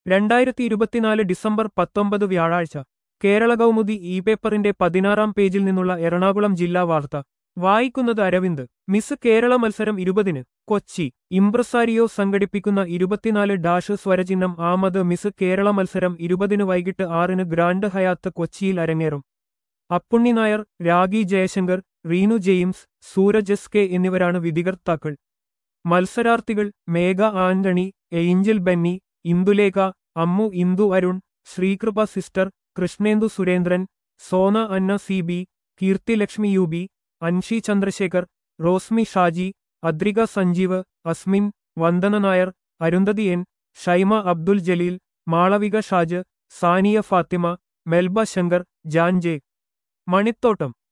2024 December 19 വ്യാഴാഴ്ച Kerala Kaumudi E പേപ്പറിന്റെ 16-ാം പേജിൽ നിന്നുള്ള എറണാകുളം ജില്ലാ വാർത്ത വായിക്കുന്നത് അരവിന്ദ്. മിസ് കേരള മത്സരം 20-ന് കൊച്ചി. ഇംപ്രസാരിയോ സംഘടിപ്പിക്കുന്ന 24 സ്വരചിഹ്നം ആമത് മിസ് കേരള മത്സരം 20-ന് വൈകിട്ട് 6-ന് ഗ്രാൻഡ് ഹയാത്ത് കൊച്ചിയിൽ അരങ്ങേറും. Appunni Nair, Ragi Jayashankar, Reenu James, Sooraj S K എന്നിവരാണ് വിധികർത്താക്കൾ. മത്സരാർത്ഥികൾ Megha Antony, Angel Benny, Indulekha, Ammu Indu Arun, Sreekripa sister, Krishnendu Surendran, Sona Anna C B, Keerthi Lakshmi U B, Anshi Chandrasekhar, Rosmi Shaji, Adrika Sanjeev, Asmin, Vandana Nair, Arundhati N, Shaima Abdul Jaleel, Malavika Shaj, Sania Fathima, Melba Shankar, Jan J. Manithottam